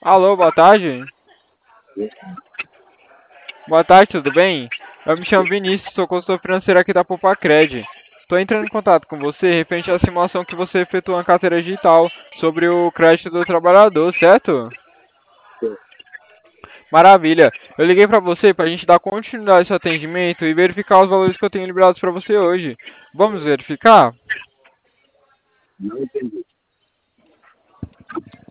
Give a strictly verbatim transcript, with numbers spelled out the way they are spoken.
Alô, boa tarde. Boa tarde, tudo bem? Eu me chamo Vinícius, sou consultor financeiro aqui da Popacred. Estou entrando em contato com você referente à simulação que você efetuou na carteira digital sobre o crédito do trabalhador, certo? Maravilha. Eu liguei para você para a gente dar continuidade a esse atendimento e verificar os valores que eu tenho liberados para você hoje. Vamos verificar? Não entendi.